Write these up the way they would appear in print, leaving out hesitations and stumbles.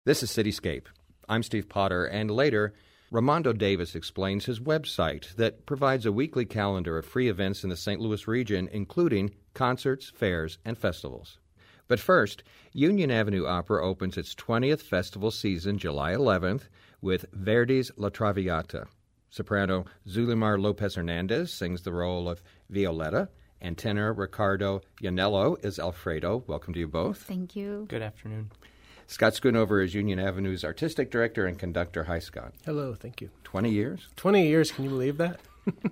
This is Cityscape. I'm Steve Potter, and later, Ramondo Davis explains his website that provides a weekly calendar of free events in the St. Louis region, including concerts, fairs, and festivals. But first, Union Avenue Opera opens its 20th festival season July 11th with Verdi's La Traviata. Soprano Zulimar Lopez Hernandez sings the role of Violetta, and tenor Ricardo Yanello is Alfredo. Welcome to you both. Thank you. Good afternoon. Scott Schoonover is Union Avenue's artistic director and conductor. Hi, Scott. Hello, thank you. 20 years? 20 years, can you believe that?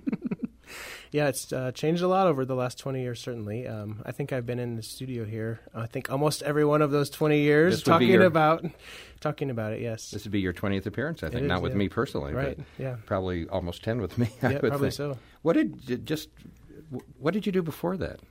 Yeah, it's changed a lot over the last 20 years, certainly. I think I've been in the studio here, I think almost every one of those 20 years talking about it, yes. This would be your 20th appearance, I think, is, not with me personally, right, but yeah. Probably almost 10 with me, Yeah, think. probably so. What did you do before that?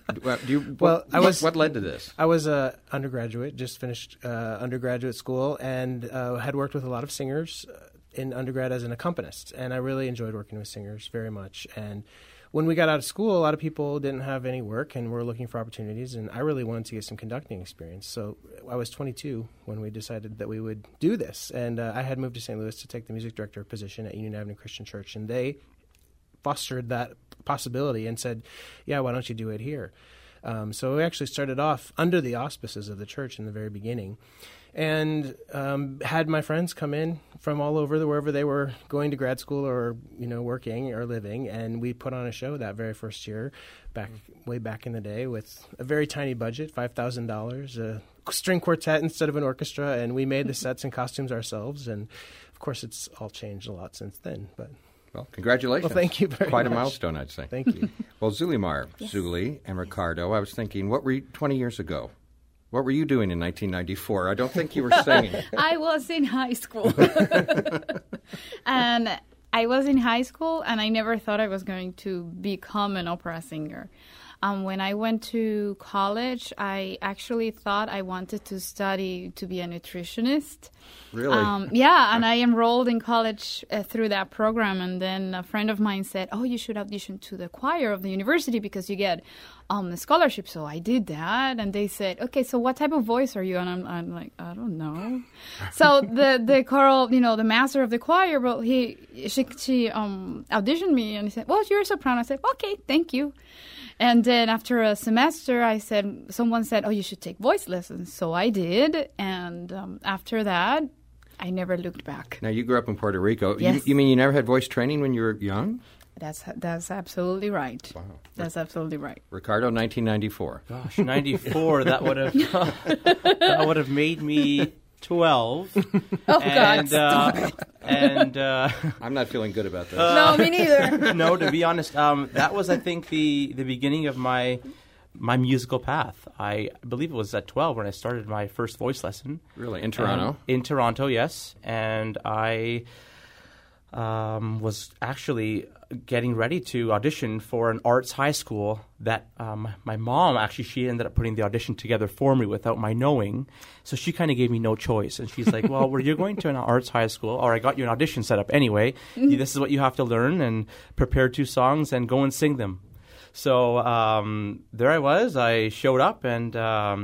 What led to this? I was an undergraduate, just finished undergraduate school, and had worked with a lot of singers in undergrad as an accompanist, and I really enjoyed working with singers very much. And when we got out of school, a lot of people didn't have any work and were looking for opportunities, and I really wanted to get some conducting experience. So I was 22 when we decided that we would do this, and I had moved to St. Louis to take the music director position at Union Avenue Christian Church, and they fostered that possibility and said, yeah, why don't you do it here? So we actually started off under the auspices of the church in the very beginning, and had my friends come in from all over, wherever they were going to grad school or working or living, and we put on a show that very first year, way back in the day, with a very tiny budget, $5,000, a string quartet instead of an orchestra, and we made the sets and costumes ourselves, and of course it's all changed a lot since then, but... Well, congratulations. Well, thank you very much. Quite a milestone, I'd say. Thank you. Well, Zulimar, Yes. Zuli, and Ricardo, I was thinking, 20 years ago? What were you doing in 1994? I don't think you were singing. I was in high school. And I was in high school, and I never thought I was going to become an opera singer. When I went to college, I actually thought I wanted to study to be a nutritionist. Really? Yeah, and I enrolled in college through that program, and then a friend of mine said, oh, you should audition to the choir of the university because you get a scholarship. So I did that, and they said, okay, so what type of voice are you? And I'm like, I don't know. So the choral, the master of the choir, well, she auditioned me, and he said, well, you're a soprano. I said, okay, thank you. And then after a semester, someone said, oh, you should take voice lessons. So I did. And after that, I never looked back. Now, you grew up in Puerto Rico. Yes. You mean you never had voice training when you were young? That's absolutely right. Wow. That's absolutely right. Ricardo, 1994. Gosh, 94, that would have made me 12. Oh, God, stop it. And I'm not feeling good about this. No, me neither. no, to be honest, that was, I think, the beginning of my musical path. I believe it was at 12 when I started my first voice lesson. Really? In Toronto? In Toronto, yes. And I was actually getting ready to audition for an arts high school that my mom, actually, she ended up putting the audition together for me without my knowing. So she kind of gave me no choice. And she's like, well, you're going to an arts high school, or I got you an audition set up anyway. This is what you have to learn, and prepare 2 songs and go and sing them. So there I was. I showed up and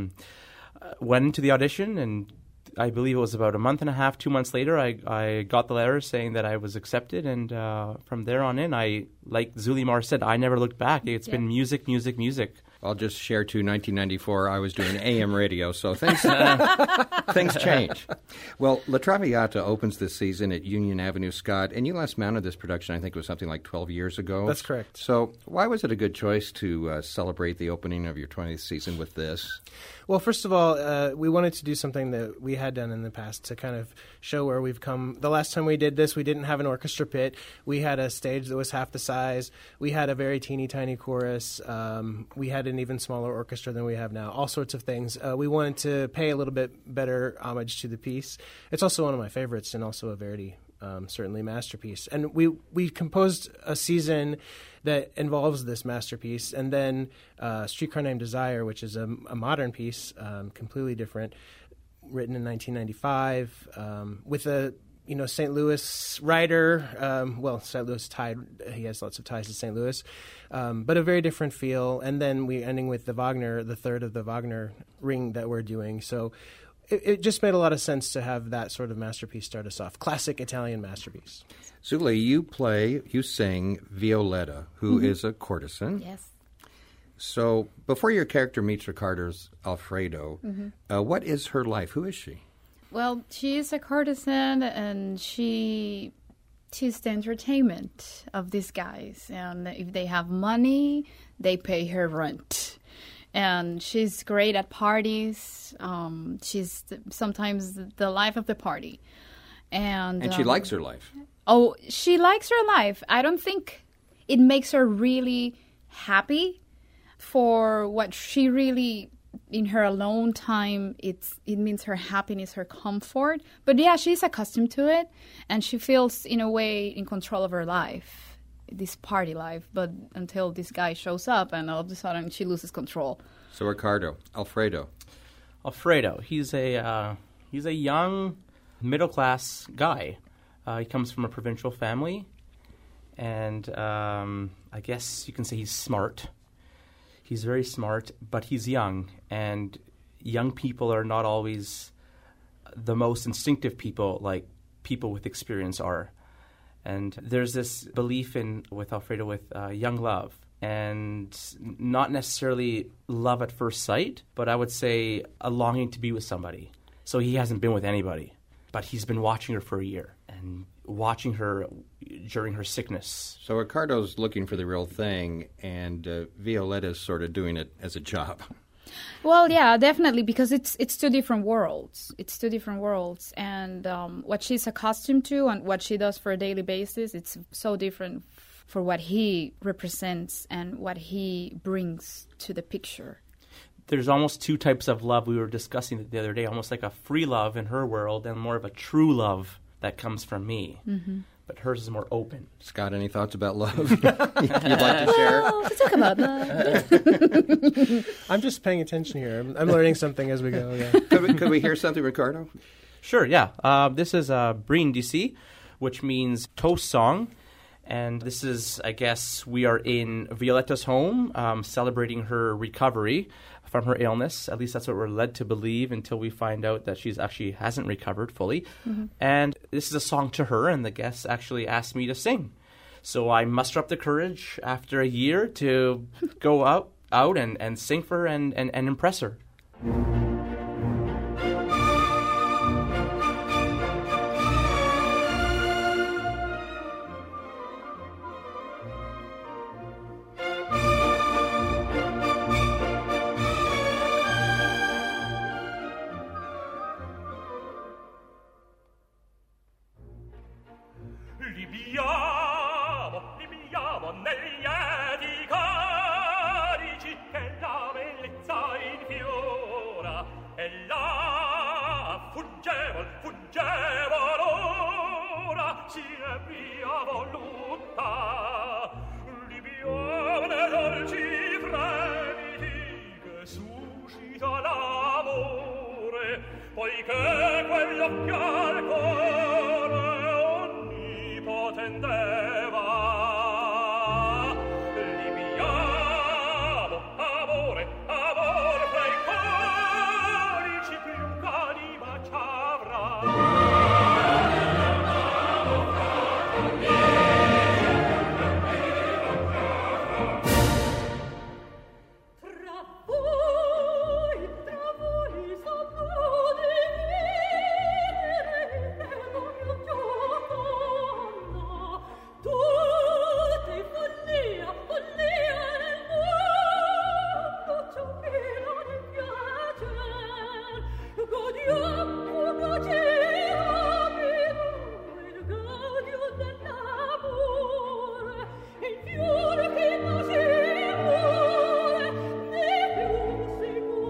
went into the audition, and I believe it was about a month and a half, 2 months later, I got the letter saying that I was accepted. And from there on in, like Zulimar said, I never looked back. It's been music, music, music. I'll just share, too, 1994, I was doing AM radio, so things change. Well, La Traviata opens this season at Union Avenue, Scott, and you last mounted this production, I think it was something like 12 years ago. That's correct. So why was it a good choice to celebrate the opening of your 20th season with this? Well, first of all, we wanted to do something that we had done in the past to kind of show where we've come. The last time we did this, we didn't have an orchestra pit. We had a stage that was half the size. We had a very teeny tiny chorus. We had an even smaller orchestra than we have now. All sorts of things. We wanted to pay a little bit better homage to the piece. It's also one of my favorites, and also a Verdi certainly masterpiece. And we composed a season that involves this masterpiece, and then Streetcar Named Desire, which is a modern piece, completely different, written in 1995, with a St. Louis writer. St. Louis tied. He has lots of ties to St. Louis, but a very different feel. And then we're ending with the Wagner, the third of the Wagner ring that we're doing. So it just made a lot of sense to have that sort of masterpiece start us off. Classic Italian masterpiece. Zuli, you sing Violetta, who is a courtesan. Yes. So before your character meets Ricardo's Alfredo, what is her life? Who is she? Well, she is a courtesan, and she's the entertainment of these guys. And if they have money, they pay her rent. And she's great at parties. She's sometimes the life of the party. And she likes her life. Oh, she likes her life. I don't think it makes her really happy for what she really, in her alone time, it means her happiness, her comfort. But yeah, she's accustomed to it, and she feels, in a way, in control of her life, this party life. But until this guy shows up, and all of a sudden she loses control. So Ricardo, Alfredo, he's a young, middle-class guy. He comes from a provincial family, and I guess you can say he's smart. He's very smart, but he's young, and young people are not always the most instinctive people like people with experience are. And there's this belief with Alfredo with young love, and not necessarily love at first sight, but I would say a longing to be with somebody. So he hasn't been with anybody, but he's been watching her for a year and watching her during her sickness. So Ricardo's looking for the real thing, and Violetta's sort of doing it as a job. Well, yeah, definitely, because it's two different worlds. It's two different worlds, and what she's accustomed to and what she does for a daily basis, it's so different for what he represents and what he brings to the picture. There's almost two types of love we were discussing the other day, almost like a free love in her world and more of a true love that comes from me. Mm-hmm. But hers is more open. Scott, any thoughts about love you'd like to share? Well, let's talk about love. I'm just paying attention here. I'm learning something as we go. Yeah. Could we hear something, Ricardo? Sure, yeah. This is Brindisi, which means toast song. And this is, I guess, we are in Violetta's home, celebrating her recovery from her illness. At least that's what we're led to believe until we find out that she's actually hasn't recovered fully. Mm-hmm. And this is a song to her, and the guests actually asked me to sing. So I muster up the courage after a year to go out and sing for her and impress her. Libiamo negli lieti carici che la bellezza infiora e là fuggevol ora si è mia voluta. Libiamo nei dolci fremiti che suscita l'amore, poiché quell'occhio al cuore potendeva. Libiamo, amore fra i corici più canima c'avrà. Tra voi saprò di dire il mio gioco. Tutti follia nel mondo, ciò che non mi piace. Godiamo il gaudio dell'amore, il fiore che non si muore, né più si può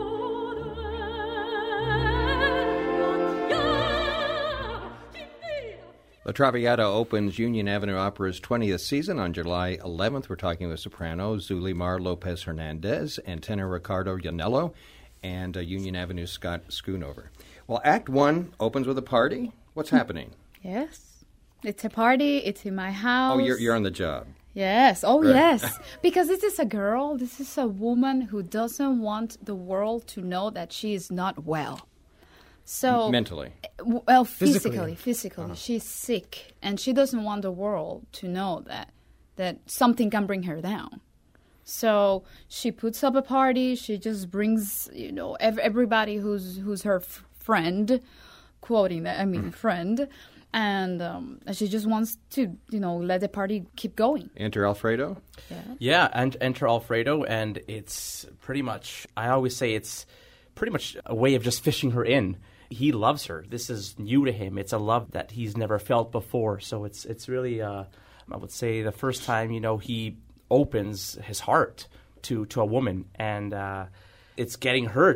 godere. La Traviata opens Union Avenue Opera's 20th season on July 11th. We're talking with soprano Zulimar Lopez Hernandez and tenor Ricardo Yanello and Union Avenue Scott Schoonover. Well, Act 1 opens with a party. What's happening? Yes. It's a party. It's in my house. Oh, you're on the job. Yes. Oh, Right. yes. Because this is a girl. This is a woman who doesn't want the world to know that she is not well. So Mentally. well, Physically. physically, she's sick, and she doesn't want the world to know that something can bring her down. So she puts up a party. She just brings, everybody who's her friend, quoting that, I mean friend, and she just wants to, let the party keep going. Enter Alfredo. Yeah, and enter Alfredo, and it's pretty much, I always say it's pretty much a way of just fishing her in. He loves her. This is new to him. It's a love that he's never felt before. So it's really, I would say, the first time, he opens his heart to a woman, and it's getting her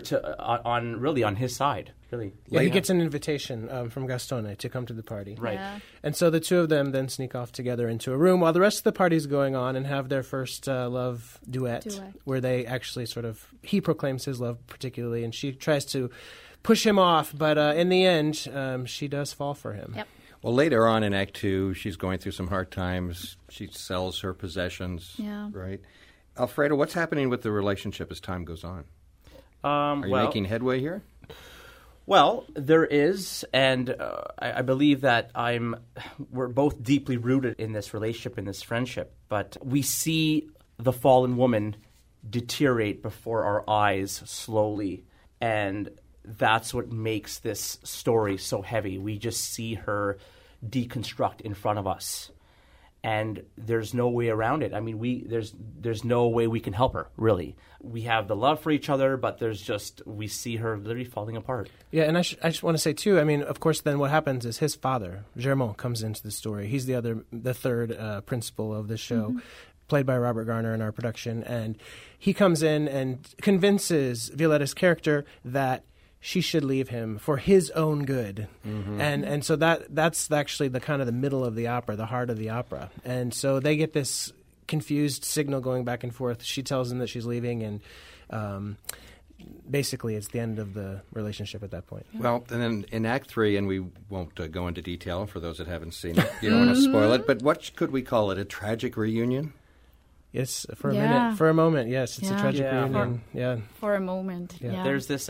on his side, really. Yeah, he gets an invitation from Gastone to come to the party. Right. Yeah. And so the two of them then sneak off together into a room while the rest of the party's going on and have their first love duet, where they actually he proclaims his love particularly, and she tries to push him off, but in the end, she does fall for him. Yep. Well, later on in Act 2, she's going through some hard times. She sells her possessions, right? Alfredo, what's happening with the relationship as time goes on? Are you making headway here? Well, there is, and I believe that we're both deeply rooted in this relationship, in this friendship, but we see the fallen woman deteriorate before our eyes slowly, and that's what makes this story so heavy. We just see her deconstruct in front of us, and there's no way around it. I mean, there's no way we can help her, really. We have the love for each other, but we see her literally falling apart. Yeah, and I just want to say, too, I mean, of course, then what happens is his father, Germont, comes into the story. He's the third principal of the show, played by Robert Garner in our production, and he comes in and convinces Violetta's character that she should leave him for his own good. And so that's actually the kind of the middle of the opera, the heart of the opera. And so they get this confused signal going back and forth. She tells him that she's leaving, and basically it's the end of the relationship at that point. Well, and then in Act 3, and we won't go into detail for those that haven't seen it. You don't want to spoil it, but what could we call it? A tragic reunion? Yes, for a minute, for a moment, yes, it's a tragic Yeah. reunion. For a moment. Yeah. There's this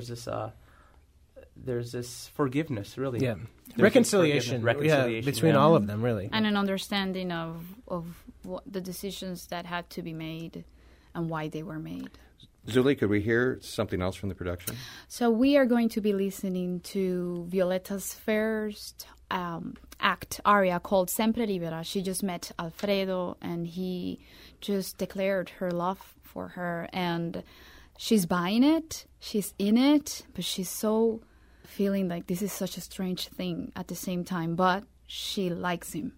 forgiveness, really. Yeah, There's reconciliation, reconciliation between all of them, really. And an understanding of what the decisions that had to be made and why they were made. Zuli, could we hear something else from the production? So we are going to be listening to Violetta's first aria called Sempre Libera. She just met Alfredo, and he just declared her love for her, and she's buying it, she's in it, but she's so feeling like this is such a strange thing at the same time, but she likes him.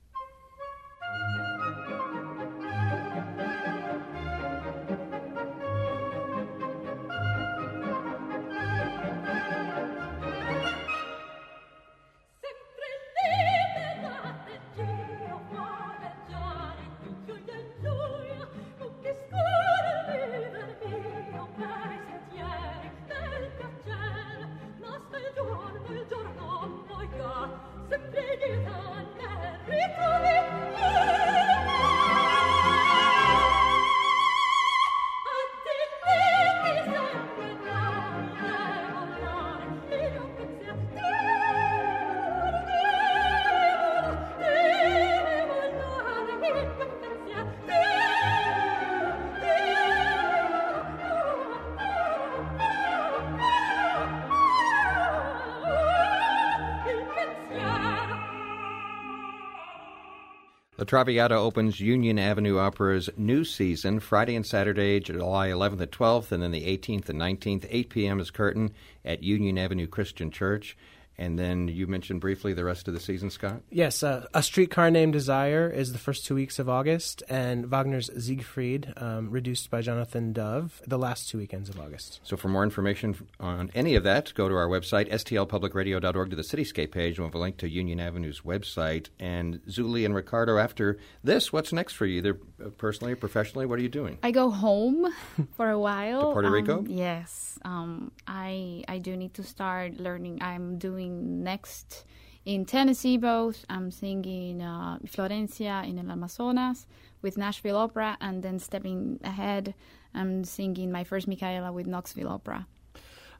La Traviata opens Union Avenue Opera's new season Friday and Saturday, July 11th and 12th, and then the 18th and 19th, 8 p.m. is curtain at Union Avenue Christian Church. And then you mentioned briefly the rest of the season, Scott? Yes, A Streetcar Named Desire is the first 2 weeks of August, and Wagner's Siegfried, reduced by Jonathan Dove, the last 2 weekends of August. So for more information on any of that, go to our website, stlpublicradio.org, to the Cityscape page, and we'll have a link to Union Avenue's website. And Zuli and Ricardo, after this, what's next for you, either personally or professionally? What are you doing? I go home for a while. To Puerto Rico? Yes. I do need to start learning. I'm doing next in Tennessee both. I'm singing Florencia in El Amazonas with Nashville Opera, and then stepping ahead, I'm singing my first Micaela with Knoxville Opera.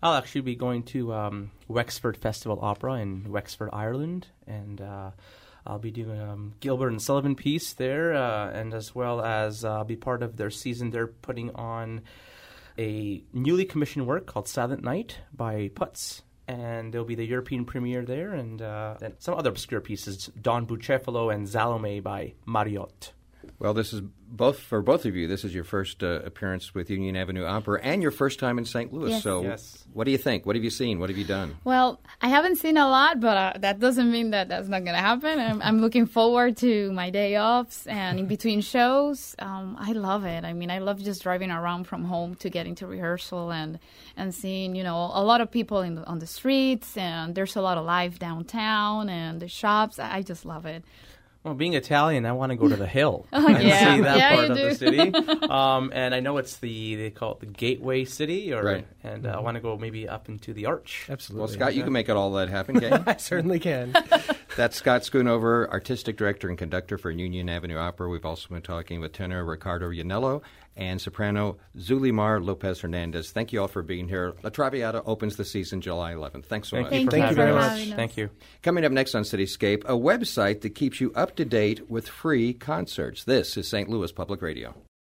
I'll actually be going to Wexford Festival Opera in Wexford, Ireland, and I'll be doing a Gilbert and Sullivan piece there, and as well as I'll be part of their season. They're putting on a newly commissioned work called Silent Night by Putz, and there'll be the European premiere there, and then some other obscure pieces, Don Bucefalo and Salome by Mariotte. Well, this is for both of you. This is your first appearance with Union Avenue Opera and your first time in St. Louis. Yes. So Yes. what do you think? What have you seen? What have you done? Well, I haven't seen a lot, but that doesn't mean that that's not going to happen. I'm looking forward to my day offs and in between shows. I love it. I mean, I love just driving around from home to getting to rehearsal and seeing, a lot of people on the streets, and there's a lot of life downtown and the shops. I just love it. Well, being Italian, I want to go to the Hill Oh, and yeah. see that Yeah, part you of the do. city. And I know they call it the Gateway City, Right. And I want to go maybe up into the Arch. Absolutely. Well, Scott, you can make it all that happen, can't you? I certainly can. That's Scott Schoonover, Artistic Director and Conductor for Union Avenue Opera. We've also been talking with tenor Ricardo Yanello and soprano Zulimar Lopez Hernandez. Thank you all for being here. La Traviata opens the season July 11th. Thanks so much. Thank Thank you you for very much. having us. Thank you. Coming up next on Cityscape, a website that keeps you up to date with free concerts. This is St. Louis Public Radio.